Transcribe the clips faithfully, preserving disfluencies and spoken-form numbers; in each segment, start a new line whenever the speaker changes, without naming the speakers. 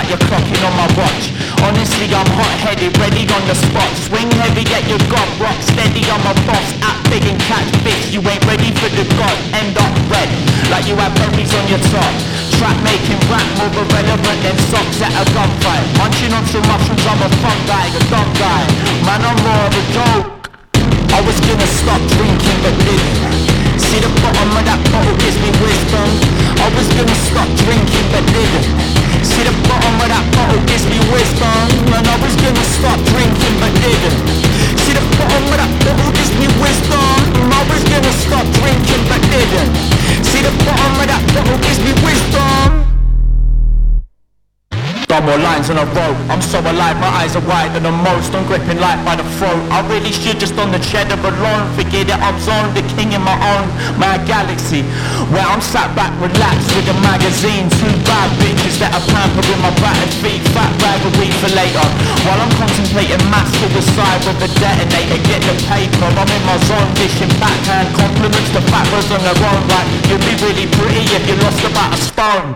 like you're clocking on my watch. Honestly, I'm hot-headed, ready on the spot. Swing heavy, get your got rock steady. I'm a boss, act big and catch fish. You ain't ready for the god, end up red, like you have berries on your top. Track making rap more irrelevant than socks at a gunfight. Munching on some mushrooms, I'm a fun guy, a dumb guy. Man, I'm more of a joke. I was gonna stop drinking but didn't. See the bottom of that bottle gives me wisdom. I was gonna stop drinking but didn't. See the bottom of that bottle gives me wisdom. And I was gonna stop drinking but didn't. See the bottom of that bottle gives me wisdom. I was gonna stop drinking but didn't. See the bottom of that bottle gives me wisdom. Done more lines on a road. I'm so alive, my eyes are wider than most. I'm gripping life by the throat. I really should just on the cheddar alone. Forget it, I'm zoned, the king in my own, my galaxy. Where I'm sat back relaxed with a magazine. Two bad bitches that are pampering my battered feet. Fat bag of weed for later. While I'm contemplating mass suicide with a detonator. Get the paper, I'm in my zone dishing backhand compliments to fat was on their own. Like, you'd be really pretty if you lost about a stone.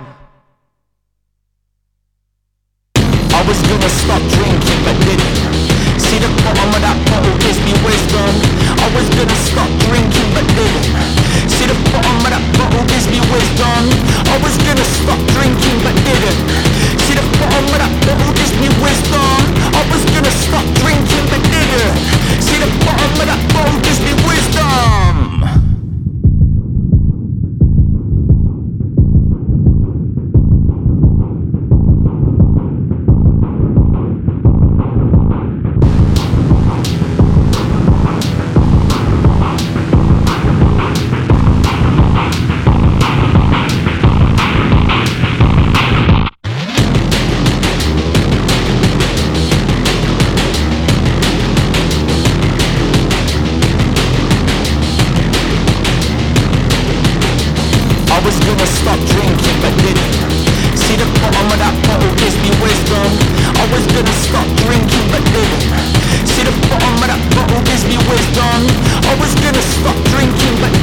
I was gonna stop drinking but didn't. See the bottom of that bottle gives me wisdom. I was gonna stop drinking but didn't. See the bottom of that bottle gives me wisdom. I was gonna stop drinking but didn't. See the bottom of that bottle gives me wisdom. I was gonna stop drinking but didn't. See the bottom of that bottle gives me wisdom. I was gonna stop drinking but didn't. See the bottom of that bottle gives me wisdom. I was gonna stop drinking but didn't. See the bottom of that bottle gives me wisdom. I was gonna stop drinking but